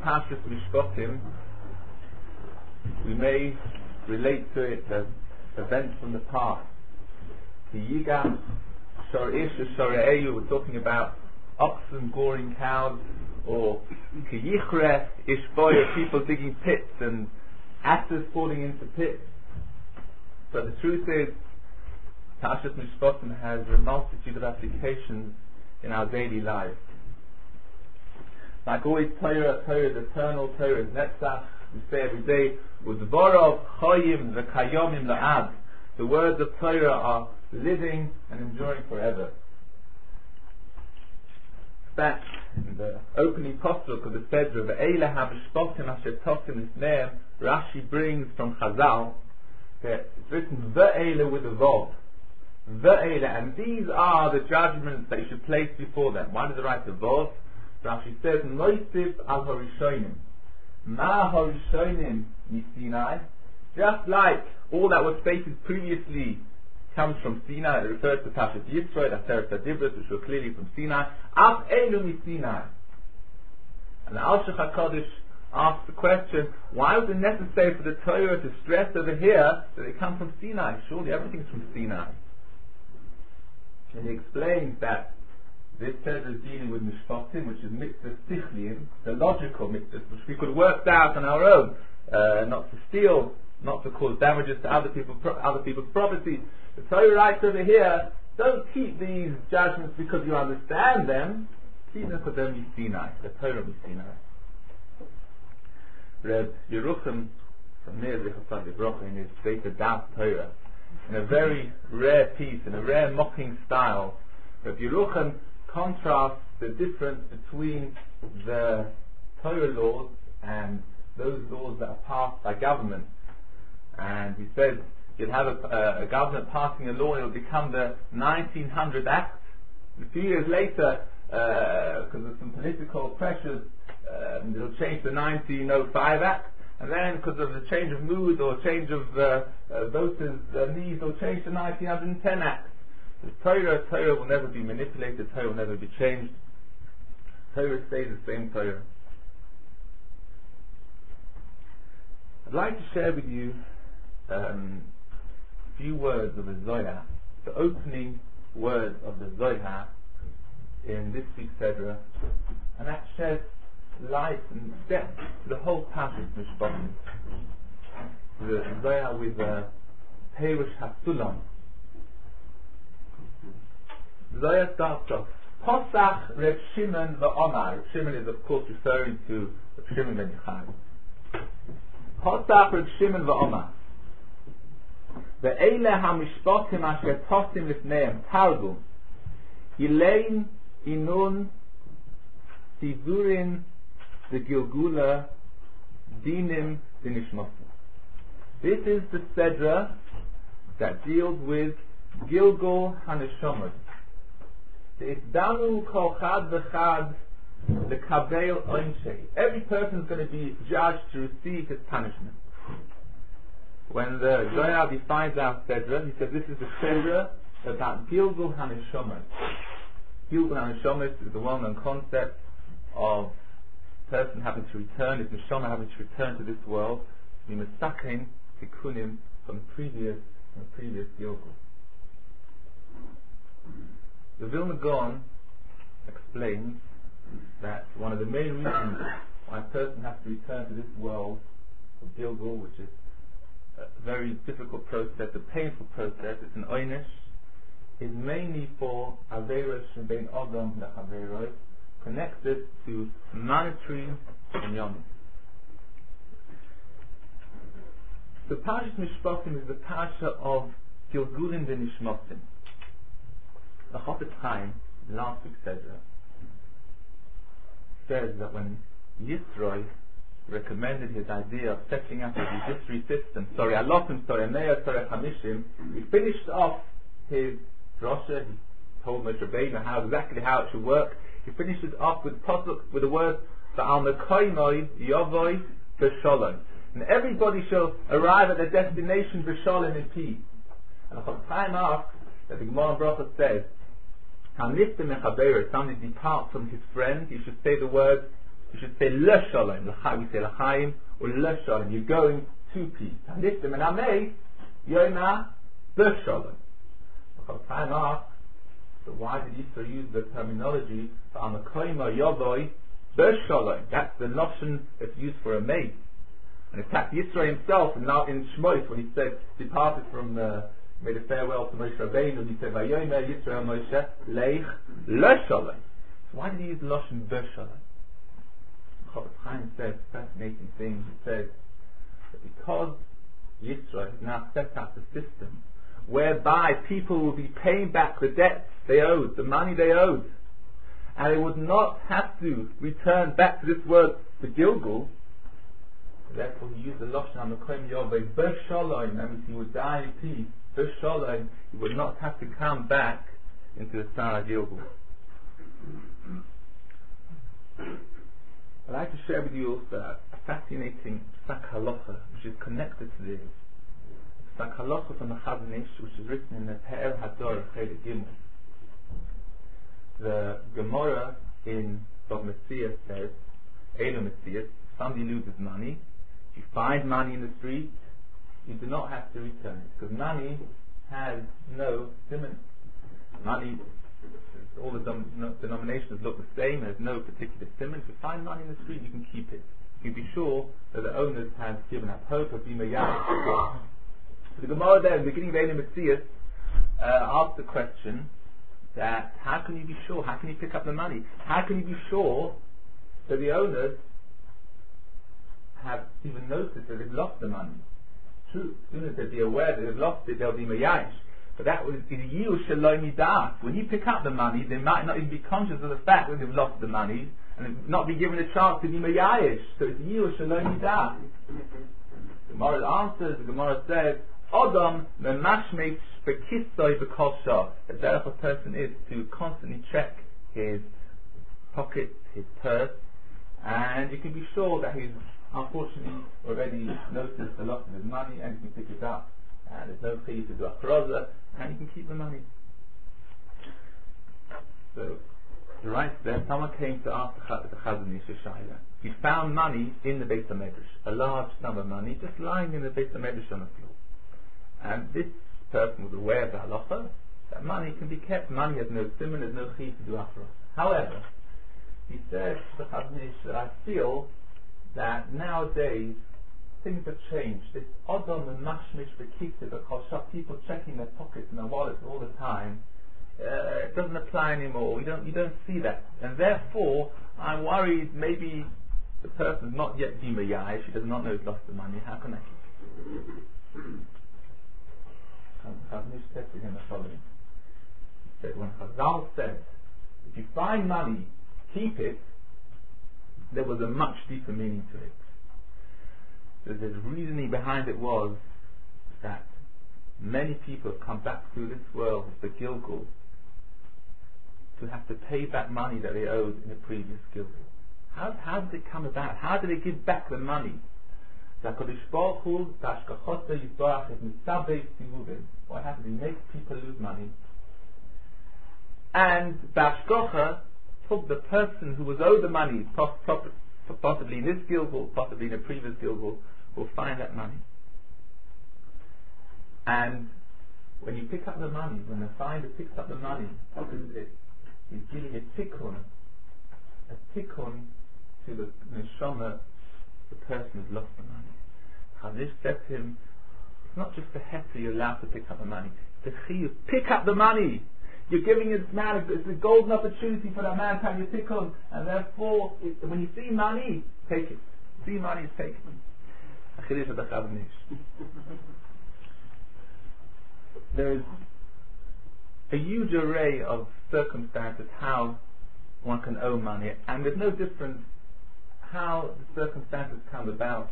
Parshas Mishpatim, we may relate to it as events from the past. The Yigas, Shorish, Shore'eyu, we're talking about oxen goring cows, or Kiyichre, Ishboya, people digging pits and asses falling into pits. But the truth is, Parshas Mishpatim has a multitude of applications in our daily lives. Like always, Torah is eternal, Torah is Netzach. We say every day, Udvorov Choyim V'Kayomim La'ad. The words of Torah are living and enduring forever. That in the opening pasuk of the Sedra, Ve'ele HaMishpatim Asher Tosim Lifneim, Rashi brings from Chazal that it's written Ve'ele with a Vav. Ve'ele, and these are the judgments that you should place before them. Why does it write the Vav? Rashi says, Noisif al Horishonim. Ma Horishonim Sinai. Just like all that was stated previously comes from Sinai, it refers to Parshas Yisro, the Aseret HaDibros, which were clearly from Sinai. Af Elu Sinai. And the Al-Shech HaKadosh asks the question, why was it necessary for the Torah to stress over here that they come from Sinai? Surely everything's from Sinai. And he explains that this says is dealing with Mishpatim, which is mitzvah sichlim, the logical mitzvahs, which we could work out on our own, not to steal, not to cause damages to other people's property. The Torah writes over here, don't keep these judgments because you understand them, keep them because they're Sinai, the Torah Sinai. Reb Yerucham from Meir Zichasad Yivrocha in his Sefer Das Torah, in a very rare piece, in a rare mocking style, Reb Yerucham contrasts the difference between the Torah laws and those laws that are passed by government. And he says you'll have a government passing a law and it will become the 1900 Act. A few years later, because of some political pressures, it'll change the 1905 Act. And then because of the change of mood or change of voters' needs, it'll change the 1910 Act. The Torah will never be manipulated, Torah will never be changed. Torah stays the same Torah. I'd like to share with you a few words of the Zohar, the opening words of the Zohar in this week's Sedra, and that sheds light and depth to the whole Parshas Mishpatim. The Zohar with Perush HaSulam. Zohar starts off, Posach Reb Shimon v'Omar. Reb Shimon is of course referring to Reb Shimon ben Yochai. Posach Reb Shimon v'Omar. Ve'ele ha'mishpatim asher tosim lifneim targum. Yilein inun tizurin v'gilgula dinim v'nishmatim. This is the Sedra that deals with Gilgul HaNeshomot. Danu kol chad v'chad l'kabel onshei. Every person is going to be judged to receive his punishment. When the Zohar defines our Sedra, he says this is the Sedra about Gilgul HaNeshomot. Gilgul HaNeshomot is the well-known concept of person having to return, his neshama having to return to this world, mimasakin tikkunim from previous Gilgul. The Vilna Gaon explains that one of the main reasons why a person has to return to this world of Gilgul, which is a very difficult process, a painful process, it's an oynish, is mainly for Averos Shebein Adam Lechaveroi, connected to monetary inyanim. The Parshas Mishpatim is the Parsha of Gilgulim v'Nishmatim. The Chofetz Chaim, last week's Sedra, says that when Yisro recommended his idea of setting up a judiciary system, Meir, Chamishim, he finished off his drosha, he told Moshe Rabbeinu exactly how it should work. He finishes off with the word V'al Mekoymoi Yovoi B'Sholom. And everybody shall arrive at their destination B'Sholom in peace. And the Chofetz Chaim asks, that the Gemara in Bracha says, if somebody departs from his friend, he should say the word You should say le shalom. We say l'chaim or le shalom. You're going to peace. And this the menamei yoma the shalom. Because time asks, so why did Yisro use the terminology for amakoyma yovoi the shalom? That's the notion that's used for a maid. And in fact, Yisro himself, now in Shmos, when he said, departed from, made a farewell to Moshe Rabbeinu, and he said, Vayomer Yisro Moshe leich le shalom. So why did he use the notion the shalom? Chofetz Chaim says a fascinating thing. He says that because Yisro has now set up a system whereby people will be paying back the debts they owed, the money they owed, and they would not have to return back to this world, to Gilgul. Therefore, he used the Lashon HaMekoyim Yovei B'Shalom. That means he would die in peace. B'Shalom, he would not have to come back into the Sar Gilgul. I'd like to share with you also a fascinating Psak Halacha which is connected to this. Psak Halacha from the Chazon Ish, which is written in the Pe'er Hador Cheder Gimel. The Gemara in Bava Metzia says, Eilu Metzia, somebody loses money. If you find money in the street, you do not have to return it, because money has no simon. Money, all the denominations look the same, there's no particular simon. If you find money in the street, you can keep it. You can be sure that the owners have given up hope of being a yard. The Gemara there, in the beginning of Eilu Metzia, asked the question that how can you be sure? How can you pick up the money? How can you be sure that the owners have even noticed that they've lost the money? True, as soon as they'll be aware that they've lost it, they'll be mayayish. But that was in yiyu shalom das. When you pick up the money, they might not even be conscious of the fact that they've lost the money and not be given a chance to be mayayish. So it's yiyu shalom das. The Gemara answers. The Gemara says, Adam memashmesh bekisoy bekosha. The derech of a person is to constantly check his pocket, his purse, and you can be sure that he's unfortunately already noticed the loss of his money, and he can pick it up, and there's no fee to do a charaza, and he can keep the money. So, he writes there, someone came to ask the Chazon Ish Shaila. He found money in the Beis HaMedrash, a large sum of money, just lying in the Beis HaMedrash on the floor. And this person was aware of the halacha, that money can be kept, money has no simon, there's no fee to do a charaza. However, he said to the Chazon Ish that I feel that nowadays things have changed. This Odom and Mashmish Bekitze, because people checking their pockets and their wallets all the time, it doesn't apply anymore. You don't see that, and therefore I'm worried maybe the person's not yet Dimayai. She does not know he's lost the money. How can I keep it? Chazon Ish said to him the following. He said, when Chazal said, if you find money, keep it, there was a much deeper meaning to it. So the reasoning behind it was that many people have come back through this world, the Gilgul, to have to pay back money that they owed in the previous Gilgul. How did it come about? How did they give back the money? What happens? He makes people lose money. And Bashkocha took the person who was owed the money, possibly in this Gilgul, possibly in a previous Gilgul, will find that money. And when you pick up the money, when the finder picks up the money, what is it? He's giving a tikkun to the neshama, the person who's lost the money. Chazon Ish said to him, it's not just the heter you're allowed to pick up the money, it's the chiyuv. Pick up the money! You're giving this man, it's a golden opportunity for that man to have your tikkun, and therefore, when you see money, take it. See money, take it. A chiddush of the Chazon Ish. There's a huge array of circumstances how one can owe money, and there's no difference how the circumstances come about.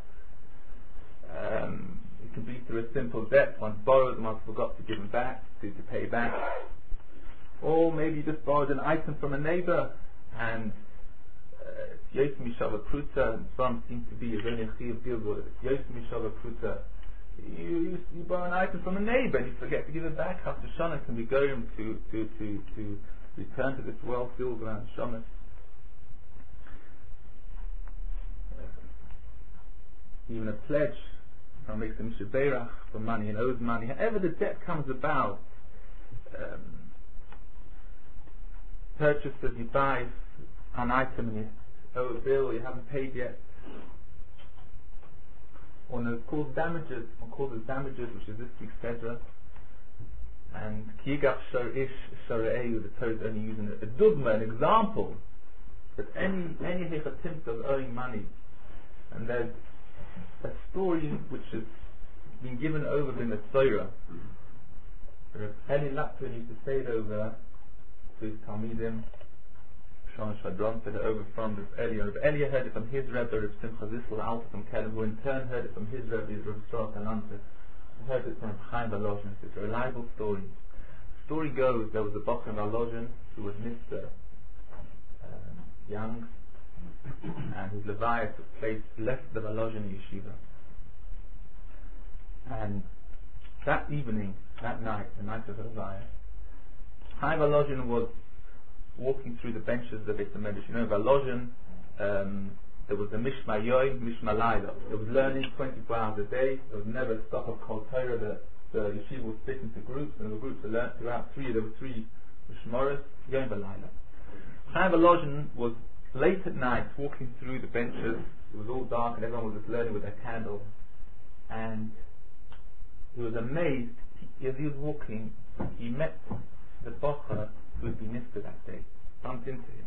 It can be through a simple debt, one borrowed and one forgot to give him back, to pay back. Or maybe you just borrowed an item from a neighbor and Yos Mishava Pruta, and some seems to be a very chiv gilgul. Yos Mishava Pruta. You borrow an item from a neighbor and you forget to give it back. After Shana can be going to return to this world, Gilgul and Shana. even a pledge, or makes a mishaberach for money and owes money. However the debt comes about, purchases, you buy an item and you owe a bill you haven't paid yet, or no cause damages, or causes damages, which is this week's Sedra. And Kiyigach Shor Ish Shorei, the Torah is only using a dogma, an example, that any hechatimta of owing money. And there's a story which has been given over in the Torah. Eli Lapin used to say it over to his Talmidim. Shon Shadron said it over from Rav Eli. Rav Eli heard it from his Rebbe, Rav Simcha Zissel Alta from Kelm, who in turn heard it from his Rebbe, Rav Strauss Alanta. I heard it from Chaim Volozhin. It's a reliable story. The story goes, there was a Bocher in Volozhin who was Mr. Young, and his Leviah took place, left the Volozhin yeshiva. And that evening, that night, the night of the Leviah, Chaim Volozhin was walking through the benches of the Beit HaMedrash. You know, Volozhin, there was a Mishma Yoim, Mishma Laila. There was learning 24 hours a day. There was never a stop of Kol Torah. The yeshiva was split into groups, and the groups were learned throughout there were three Mishmaras, Yoim Laila. Chaim Volozhin was late at night walking through the benches. It was all dark and everyone was just learning with their candle. And he was amazed. As he was walking, he met the Bocher who had been Nifter that day. Bumped into him.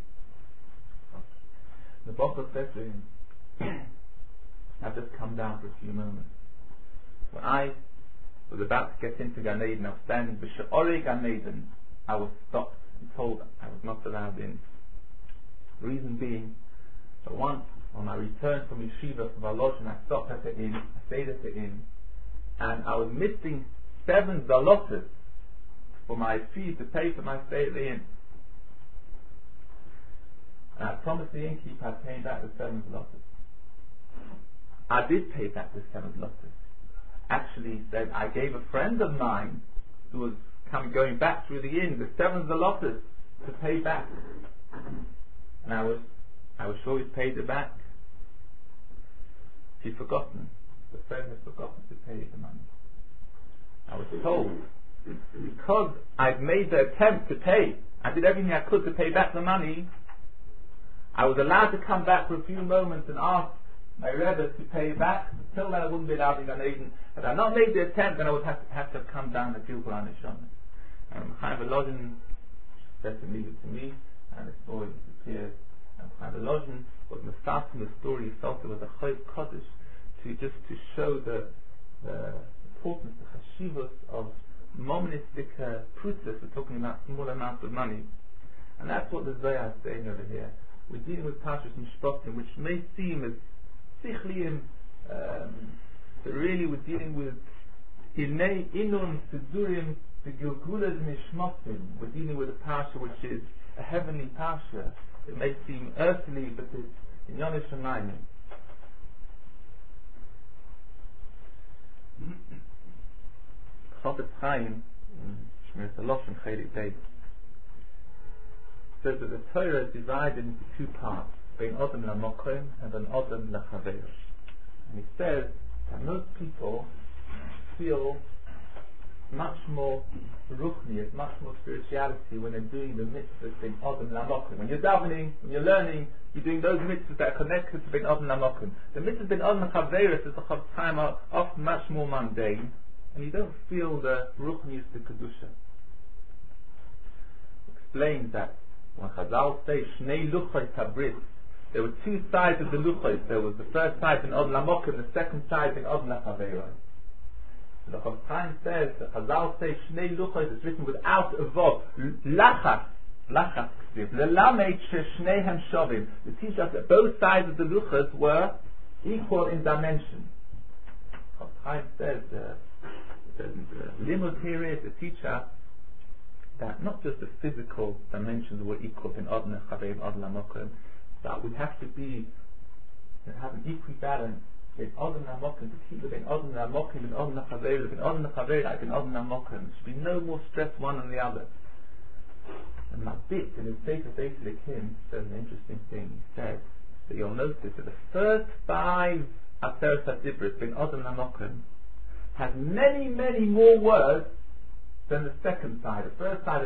The Bocher said to him, I've just come down for a few moments. When I was about to get into Gan Eden, I was standing b'she'orei Gan Eden. I was stopped and told I was not allowed in. The reason being that once on my return from yeshiva from Volozhin, I stopped at the inn, I stayed at the inn, and I was missing 7 zalotas for my fee to pay for my stay at the inn. And I promised the innkeeper I'd pay back the 7 zalotas. I did pay back the 7 zalotas. Actually, he said, I gave a friend of mine who was going back through the inn the 7 zalotas to pay back. And I was sure he'd paid it back. He'd forgotten. The friend had forgotten to pay the money. I was told, because I'd made the attempt to pay, I did everything I could to pay back the money, I was allowed to come back for a few moments and ask my Rebbe to pay it back. Until then I wouldn't be allowed in Gan Eden. If I had not made the attempt, then I would have to come down and feel Quran Neshama. Chaim Volozhin said to leave it to me, and the story disappeared. And Chaim Volozhin was Mefassim the story. He felt it was a Chayv Kodesh to show the importance, the chashivos of monistic prutas. We're talking about small amounts of money, and that's what the Zohar is saying over here. We're dealing with Parshas Mishpatim, which may seem as sichliim, but really we're dealing with Inei Inun Sidurim the Gilgulas Mishmatim. We're dealing with a parsha which is a heavenly parsha. It may seem earthly, but it's in Yonish Shamayim. Chofetz Chaim, Shmiras HaLashon Chelik Beis, says that the Torah is divided into 2 parts, Bein Odom LaMokom and Bein Odom LaChaver. And he says that most people feel much more ruchnius, much more spirituality when they're doing the mitzvahs Bein Odom LaMokom. When you're davening, when you're learning, you're doing those mitzvahs that are connected to Bein Odom LaMokom. The mitzvahs Bein Odom LaChaver, as the Chofetz Chaim, are often much more mundane, and you don't feel the ruchnius, the kedusha. Explains that when Chazal say Shnei Luchos Habrit, there were 2 sides of the Luchos. There was the first side in Odom LaMokom, the second side in Odom LaChavero. So the Chofetz Chaim says that Chazal say Shnei Luchos is written without a vov. Lachas Lelamed Sheshnehem Shovim. To teach us that both sides of the Luchos were equal in dimension. Chofetz Chaim says the limud here is to teach us that not just the physical dimensions were equal in Odom LaChavero and Odom LaMokom, that we have to have an equal balance in Odom LaMokom, to keep it in Odom LaMokom and Odom LaChavero, in Odom LaChavero like in Odom LaMokom. There should be no more stress one on the other. And Mabit in his Sefer Beis Elikim says an interesting thing. He says that you'll notice that the first 5 Aseret HaDibros, Ben Adam Lamokim, has many, many more words than the second side. The first side,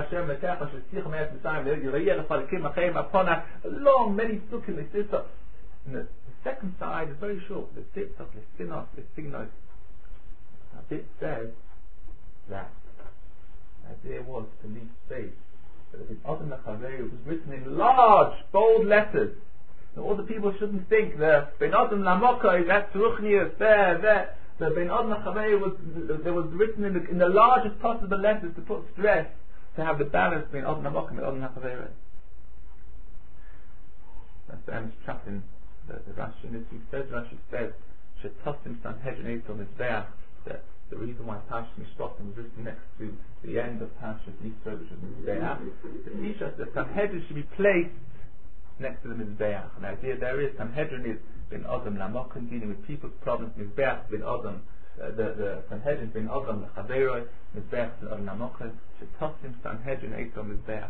long, many psukim, the second side is very short. The sitzach, the sinos, the signos. It says that the idea was to leave space. But if it's Adam Lachaveru, it was written in large, bold letters. Now all the people shouldn't think the Ben Adam Lamokai, that's Ruchnius, there. The Ben Adam Lachaveru was written in the largest possible letters to put stress, to have the balance between Adam Lamokai and Adam Lachaveru. That's the Amos Chappin, the Rashi in this week says, Shetosim Sanhedrin Eitzom Mizbeach, that the reason why Parshas Mishpatim was written next to the end of Parshas Yisro, which is Mizbeach, to teach us that Sanhedrin should be placed next to the Mizbeach. And the idea there is, Sanhedrin is Ben Adam Lamokim, dealing with people's problems, Mizbeach Ben Adam, the Sanhedrin Ben Adam Lachaveroi, Mizbeach Ben Adam Lamokim, Shetosim Sanhedrin Eitzom Mizbeach.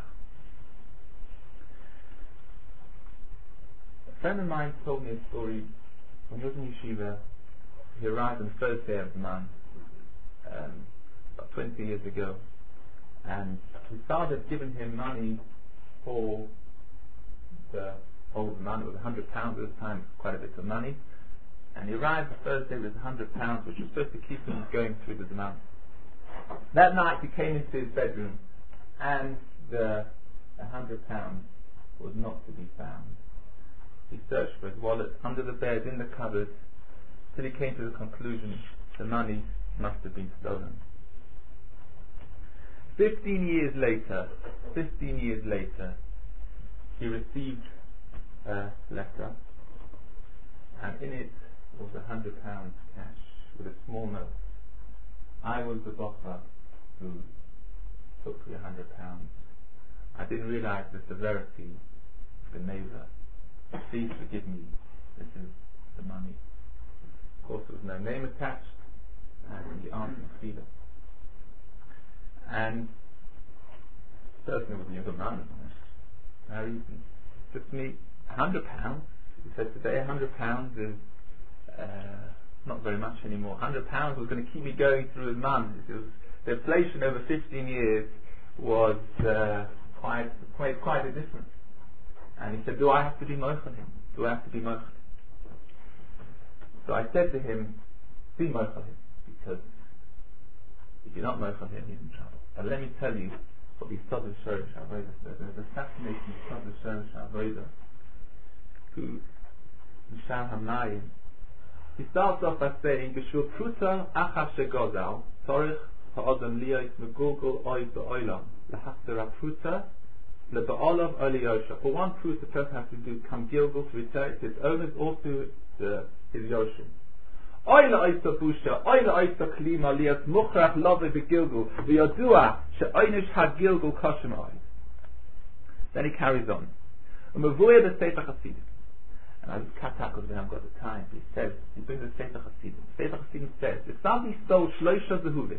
A friend of mine told me a story. When he was in yeshiva, he arrived on the first day of the month, about 20 years ago, and his father had given him money for the old man. It was £100 at the time, quite a bit of money, and he arrived the first day with £100, which was supposed to keep him going through the month. That night he came into his bedroom, and the £100 was not to be found. He searched for his wallet, under the bed, in the cupboard, till he came to the conclusion the money must have been stolen. 15 years later, he received a letter, and in it was £100 cash with a small note. I was the bocher who took the £100. I didn't realize the severity of the neighbor. Please forgive me. This is the money. Of course, there was no name attached, and he answered Tefillah. And the person was a younger man. How easy. Just me, £100. He said today £100 is not very much anymore. £100 was going to keep me going through a month. The inflation over 15 years was quite a difference. And he said, do I have to be mochel him? Do I have to be mochel? So I said to him, be mochel him, because if you're not mochel him, he's in trouble. But let me tell you what the Yisod of Shorish Avodah says. There's a fascinating Yisod of Shorish Avodah who, Mishal HaMayim, he starts off by saying, B'shul pruta achas shegozal, torich ha'odam liyos megulgul oy be'olam, l'hachzer pruta, leba'olav oli yosha. For one prut, the person has to do come gilgul to return it to its owners or to his yoshim. Oy la'oysa busha, oy la'oysa klima liyos muchrach love be'gilgul, v'yodua she'oynish ha'gilgul koshem oy. Then he carries on. U'mevuya the Sefer Chassidim. And I just cut out because we haven't got the time. He says, he brings the Sefer Chassidim. Sefer Chassidim says, if somebody stole Shloisha Zehuvim,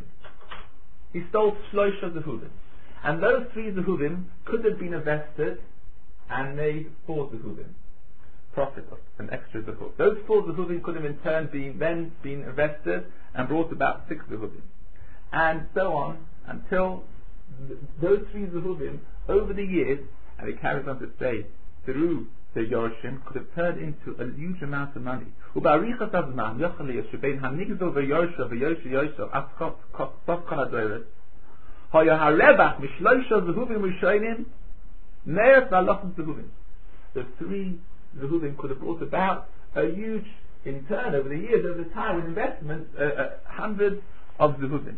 he stole Shloisha Zehuvim, and those 3 Zehuvim could have been invested and made 4 Zehuvim, profit of an extra Zehuv. Those 4 Zehuvim could have in turn been invested and brought about 6 Zehuvim, and so on until those 3 Zehuvim over the years, and it carries on to say, through the Yorshim could have turned into a huge amount of money. Ubarichas azman yochali shebein hanigdol v'yorsha v'yosha yosha askot sof kol hadoret haya harebach mishloisha zehuvim rishonim me'er v'alofim zehuvim. The 3 zehuvim could have brought about a huge, in turn over the years, over the time with investments, hundreds of zehuvim.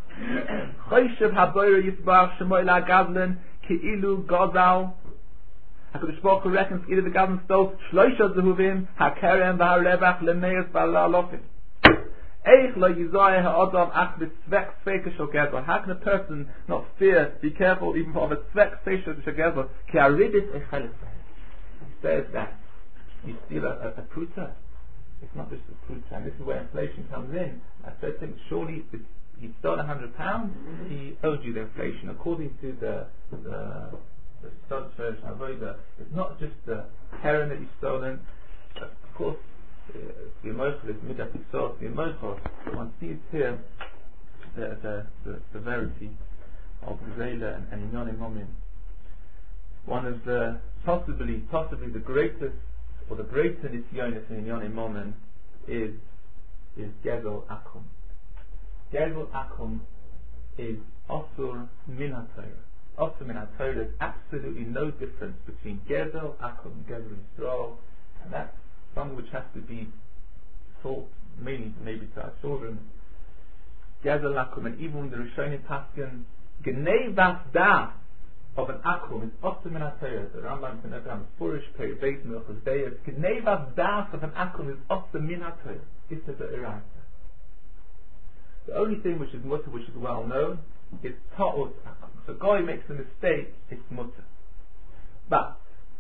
Choyshev haboyer yisbar shemoy la gavlen ki'ilu gozal. HaKadosh Baruch Hu reckons either the government stole Shloisha Zehuvim, HaKerem v'Harebach Lemeis v'Alofim. Eich lo yizoy ha'odam ach b'tzvek tzveka shel gezel. How can a person not fear, be careful even of a tzvek tzveka shel gezel? Ki aridit echelis. He says that you steal a pruta. It's not just a pruta, and this is where inflation comes in. I said to him, surely he stole £100, he owed you the inflation. According to the Sod Shorish Avodah, it's not just the heron that you've stolen. Of course, V'yimoichel is midat yisod, v'yimoichel. One sees here the severity of Gzeila and Inyan Momin. One of the possibly the greatest, or the greater nisyonis in Inyan Momin is Gezel Akum. Gezel Akum is Osur Min HaTorah. Osur Min HaTorah, there's absolutely no difference between Gezel Akum and Gezel Yisrael, and that's something which has to be taught mainly maybe to our children. Gezel Akum, and even the Rishonim Paskin, Gnei Vas Da of an Akum is Osur Min HaTorah. The Rambam can never Furish Pei Beis Milchus Deyas. Gnei Vas Da of an Akum is Osur Min HaTorah. It's the Iraita. The only thing which is mutter, which is well known, is ta'ut akum. So guy makes a mistake, it's mutter. But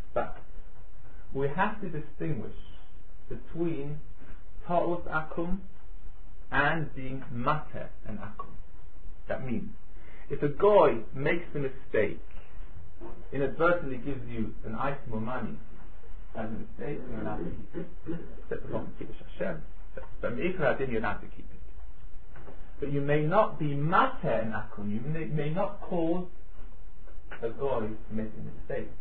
we have to distinguish between ta'ut akum and being mater and akum. That means, if a guy makes a mistake, inadvertently gives you an item of money as a mistake, you're allowed to keep it. Except for Kiddush Hashem. But Mikra din, you're allowed to keep it. But you may not be mater in akum. You may not cause a guy to make a mistake,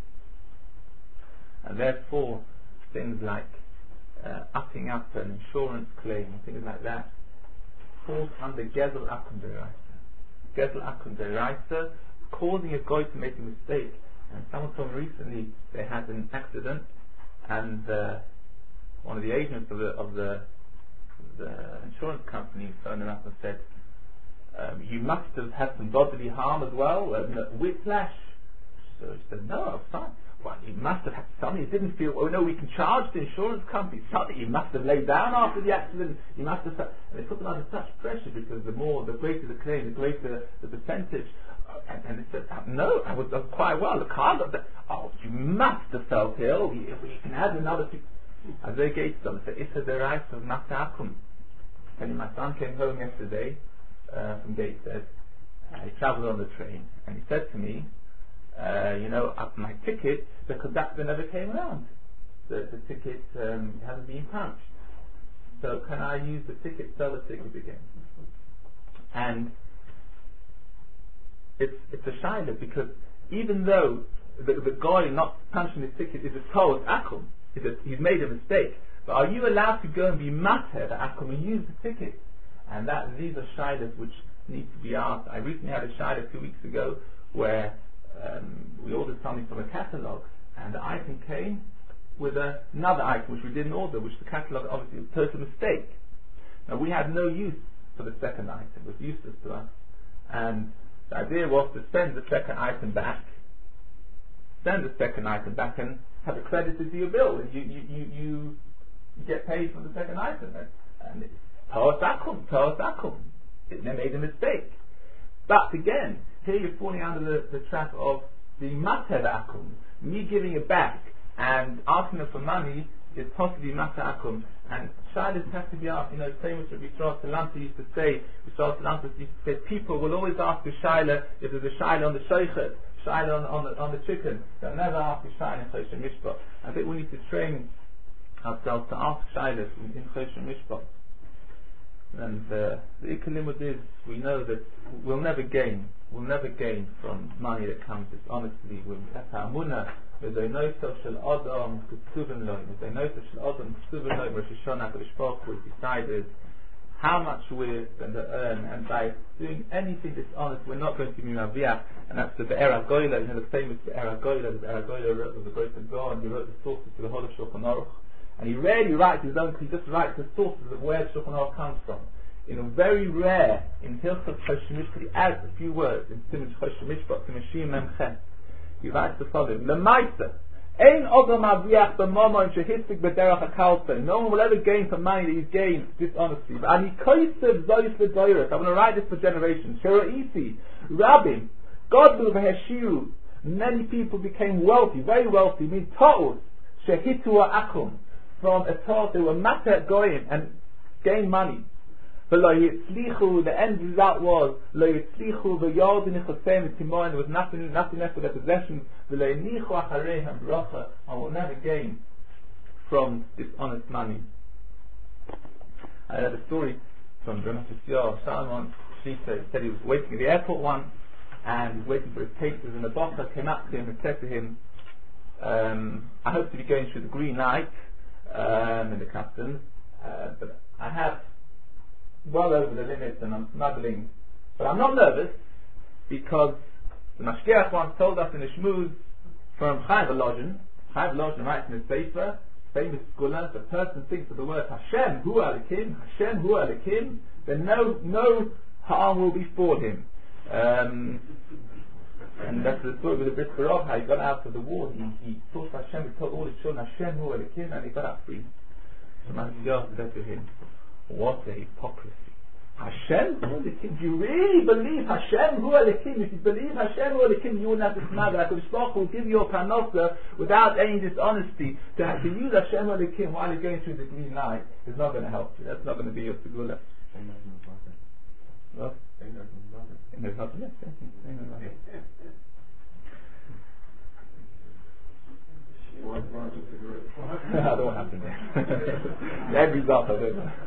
and therefore things like upping up an insurance claim and things like that falls under Gezel Akum Deraisa. Gezel Akum Deraisa, causing a guy to make a mistake. And someone told me recently they had an accident, and one of the agents of the insurance company phoned them up and said, you must have had some bodily harm as well, whiplash. So he said, no, I was fine. Well, you must have had something. You didn't feel, oh no, we can charge the insurance company something. You must have laid down after the accident. You must have, and they put them under such pressure because the greater the claim, the greater the percentage. And they said, no, I was quite well. The car got that. Oh, you must have felt ill. You can add another thing. As they gave to them, said, it's a derive of Matakum. And my son came home yesterday from Gateshead. He travelled on the train, and he said to me, my ticket, the conductor never came around. The ticket hasn't been punched. So can I use the ticket, sell the ticket again? And it's a shayla, because even though the guy not punching his ticket is a told akum, he's made a mistake, but are you allowed to go and be mater the akum and use the ticket? And these are shaylas which need to be asked. I recently had a shayla 2 weeks ago where we ordered something from a catalogue, and the item came with another item which we didn't order, which the catalogue obviously was a total mistake. Now we had no use for the second item; it was useless to us. And the idea was to send the second item back, and have it credited to your bill, and you get paid for the second item. And it's Taos Akum. They made a mistake. But again, here you're falling under the trap of being mater akum. Me giving it back and asking them for money is possibly mater akum. And shaylas have to be asked. Same as what Yisrael Salanter used to say. Yisrael Salanter used to say, people will always ask a shayla if there's a shayla on the shoichet, shayla on the chicken. They'll never ask a shayla in Choshen Mishpach. I think we need to train ourselves to ask shaylas in Choshen Mishpach. And the ikalimud is, we know that we'll never gain from money that comes dishonestly. That's our munah. Rosh Hashanah we decided how much we're going to earn, and by doing anything dishonest we're not going to be maviach. And that's the Be'er HaGoyla, the famous Be'er HaGoyla. The Be'er HaGoyla wrote with the great God, and he wrote the sources to the whole of Shulchan Aruch. And he rarely writes his own, he just writes the sources of where Shulchan Aruch comes from. Very rare, in Hilchot Choshen Mishpach, he adds a few words in Simon Choshen Mishpach, to Meshim Memchen. He writes the following: Lemaisa, Ein Odom Aviach b'Mamon shehistik b'derach hakalpeh. No one will ever gain from money that he's gained dishonestly. And he koisev zois l'doiros. I'm going to write this for generations. Shero'isi, Rabbim, Godlu v'heshiru. Many people became wealthy, very wealthy. Means ta'us, shehitu akum. From a ta'us, they were mater goyim and gained money. But the end result was there was nothing left for their possessions. And will never gain from dishonest money. I heard a story from Ramesh Salomon. She said he was waiting at the airport once, and he was waiting for his papers, and the boss came up to him and said to him, I hope to be going through the green light in the customs, but I have well over the limits and I'm smuggling, but I'm not nervous because the Mashgiach once told us in the Shmuz from Chaim Volozhin writes in his Sefer, famous scholar, the person thinks of the word Hashem Hu Elikim, then no harm will befall him. And that's the story with the Brit Barov, how he got out of the war. He thought of Hashem, he told all his children Hashem Hu Elikim, and he got out free. So Mashgiach said to him, what a hypocrisy. Hashem Hu Elikim, do you really believe Hashem Hu Elikim? If you believe Hashem Hu Elikim, you wouldn't have to smuggle. HaKadosh Baruch Hu will give you a parnasa without any dishonesty. To use Hashem Hu Elikim while you're going through the green light is not going to help you. That's not going to be your segula. What? And there's nothing left. I don't know what happened there. The end result, I don't know.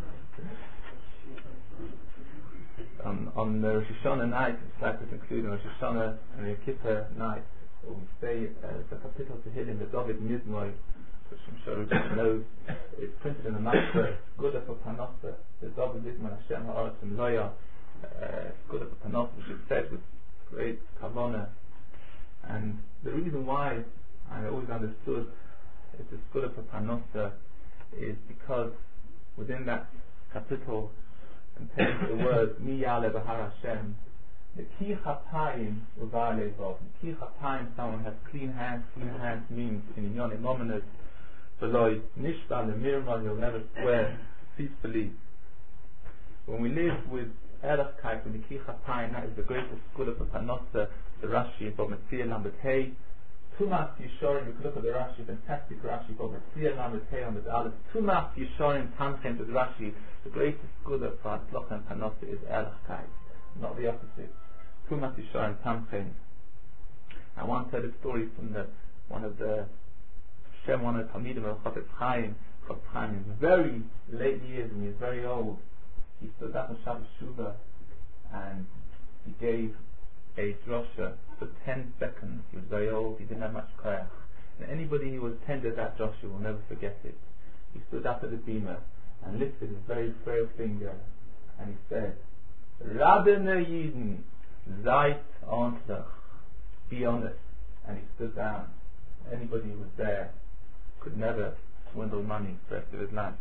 On the Rosh Hashanah night, it's like to conclude on Rosh Hashanah and Yom Kippur night, we say the capital Tehillim, the David Mizmor, which I'm sure everybody knows. It's printed in the Mashra, Guda for Panasa, the David Mizmor Hashem Ha'aretz Loya, Guda for Panasa, which is said with great kavanah. And the reason why I always understood it's a Guda for Panasa is because within that capital contains the word Mi Ya'aleh B'Har Hashem. The Ki Chapayim Uvar Levov. Ki Chapayim, someone has clean hands. Clean hands means in Inyonim Mominus V'loi Nishba L'Mirma, you'll never swear ceasefully. When we live with Erech Kai from the Ki Chapayim, that is the greatest Guda for Panasa, the Rashi of Metzia Lamed Hey. Tumas Yishorim, you can look at the Rashi, fantastic Rashi of Metzia Lamed Hey on the Aleph. Tumas Yishorim Tamchem to the Rashi. The greatest Guda for Atzlocha and Panasa is Erech Kai, not the opposite. Tumas Yishorim Tamchem. I once heard a story from one of the Talmidim of Chafetz Chaim. Chafetz Chaim in very late years, when he was very old, he stood up in Shabbos Shuvah and he gave a drosha for 10 seconds. He was very old, he didn't have much koyach. And anybody who attended that drosha will never forget it. He stood up at the bima and lifted his very frail finger and he said, Rabbeinu Yidin, seid ontlach, be honest. And he stood down. Anybody who was there could never swindle money for the rest of his life.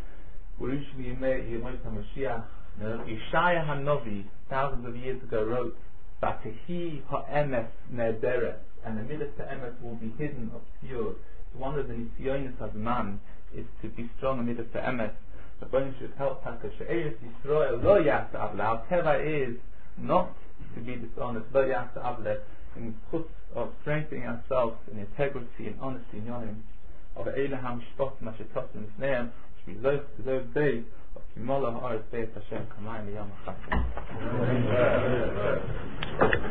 Yeshaya HaNovi, thousands of years ago, wrote, Batehi ha'emes nederet, and the midas ha'emes will be hidden, obscured. So one of the nisyonis of man is to be strong in midas ha'emes. The Baruch should help Taka She'eres Yisrael lo yasa avle. Our teva is not to be dishonest, lo yasa avle, in the chutz of strengthening ourselves in integrity and honesty in Yonim. Of Eile HaMishpot Mashetos and Isneim, which we love to those days of Kimola Ha'aretz Be'ez Hashem Kamayim Yom HaChasim.